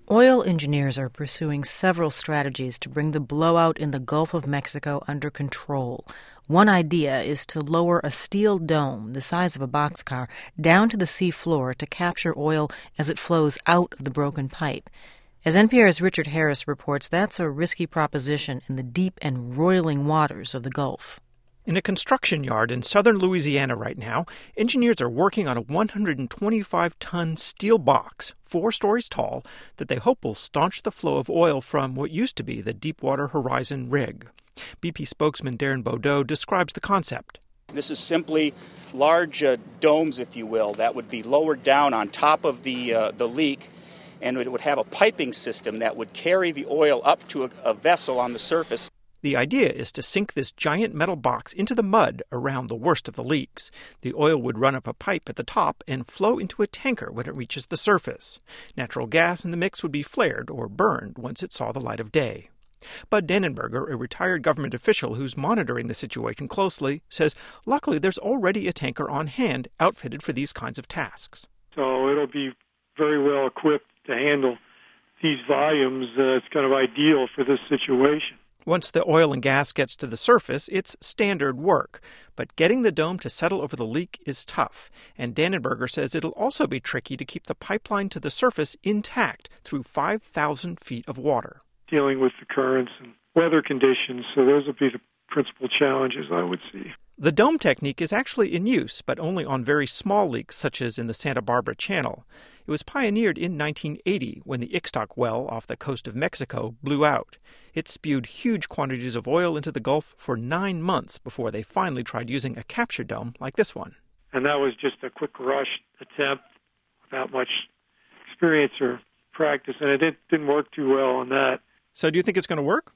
Oil engineers are pursuing several strategies to bring the blowout in the Gulf of Mexico under control. One idea is to lower a steel dome the size of a boxcar down to the sea floor to capture oil as it flows out of the broken pipe. As NPR's Richard Harris reports, that's a risky proposition in the deep and roiling waters of the Gulf. In a construction yard in southern Louisiana right now, engineers are working on a 125-ton steel box, 4 stories tall, that they hope will staunch the flow of oil from what used to be the Deepwater Horizon rig. BP spokesman Darren Beaudeau describes the concept. This is simply large domes, if you will, that would be lowered down on top of the leak, and it would have a piping system that would carry the oil up to a vessel on the surface. The idea is to sink this giant metal box into the mud around the worst of the leaks. The oil would run up a pipe at the top and flow into a tanker when it reaches the surface. Natural gas in the mix would be flared or burned once it saw the light of day. Bud Dannenberger, a retired government official who's monitoring the situation closely, says luckily there's already a tanker on hand outfitted for these kinds of tasks. So it'll be very well equipped to handle these volumes. It's kind of ideal for this situation. Once the oil and gas gets to the surface, it's standard work. But getting the dome to settle over the leak is tough. And Dannenberger says it'll also be tricky to keep the pipeline to the surface intact through 5,000 feet of water. Dealing with the currents and weather conditions, so those will be the principal challenges I would see. The dome technique is actually in use, but only on very small leaks, such as in the Santa Barbara Channel. It was pioneered in 1980 when the Ixtoc well off the coast of Mexico blew out. It spewed huge quantities of oil into the Gulf for 9 months before they finally tried using a capture dome like this one. And that was just a quick rush attempt without much experience or practice, and it didn't work too well on that. So do you think it's going to work?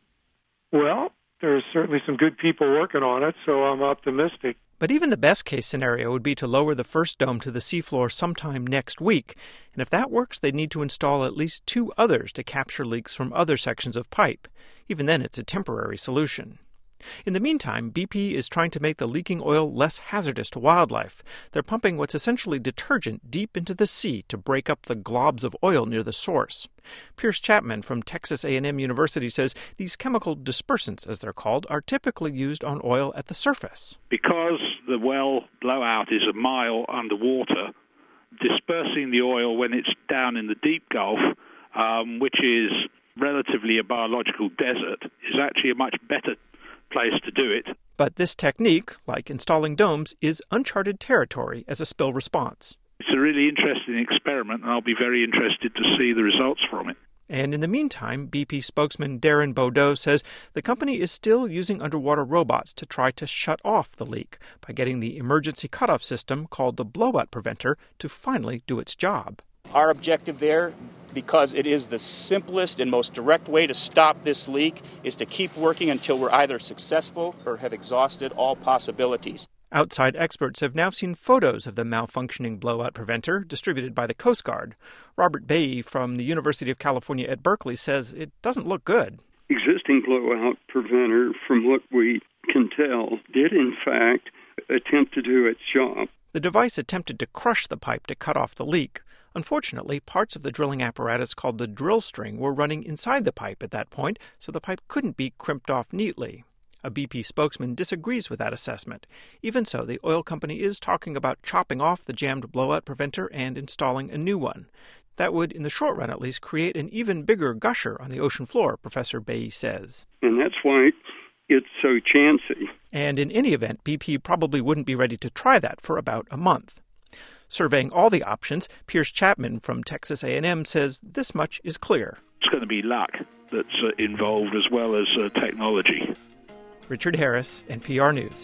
Well, there's certainly some good people working on it, so I'm optimistic. But even the best-case scenario would be to lower the first dome to the seafloor sometime next week. And if that works, they'd need to install at least 2 others to capture leaks from other sections of pipe. Even then, it's a temporary solution. In the meantime, BP is trying to make the leaking oil less hazardous to wildlife. They're pumping what's essentially detergent deep into the sea to break up the globs of oil near the source. Pierce Chapman from Texas A&M University says these chemical dispersants, as they're called, are typically used on oil at the surface. Because the well blowout is a mile underwater, dispersing the oil when it's down in the deep Gulf, which is relatively a biological desert, is actually a much better place to do it. But this technique, like installing domes, is uncharted territory as a spill response. It's a really interesting experiment, and I'll be very interested to see the results from it. And in the meantime, BP spokesman Darren Beaudeau says the company is still using underwater robots to try to shut off the leak by getting the emergency cutoff system called the blowout preventer to finally do its job. Our objective there, because it is the simplest and most direct way to stop this leak, is to keep working until we're either successful or have exhausted all possibilities. Outside experts have now seen photos of the malfunctioning blowout preventer distributed by the Coast Guard. Robert Baye from the University of California at Berkeley says it doesn't look good. Existing blowout preventer, from what we can tell, did in fact attempt to do its job. The device attempted to crush the pipe to cut off the leak. Unfortunately, parts of the drilling apparatus called the drill string were running inside the pipe at that point, so the pipe couldn't be crimped off neatly. A BP spokesman disagrees with that assessment. Even so, the oil company is talking about chopping off the jammed blowout preventer and installing a new one. That would, in the short run at least, create an even bigger gusher on the ocean floor, Professor Baye says. And that's why it's so chancy. And in any event, BP probably wouldn't be ready to try that for about a month. Surveying all the options, Pierce Chapman from Texas A&M says this much is clear. It's going to be luck that's involved as well as technology. Richard Harris, NPR News.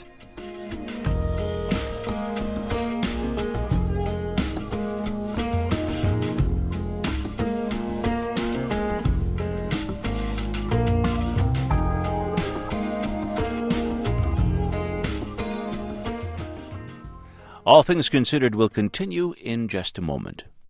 All Things Considered will continue in just a moment.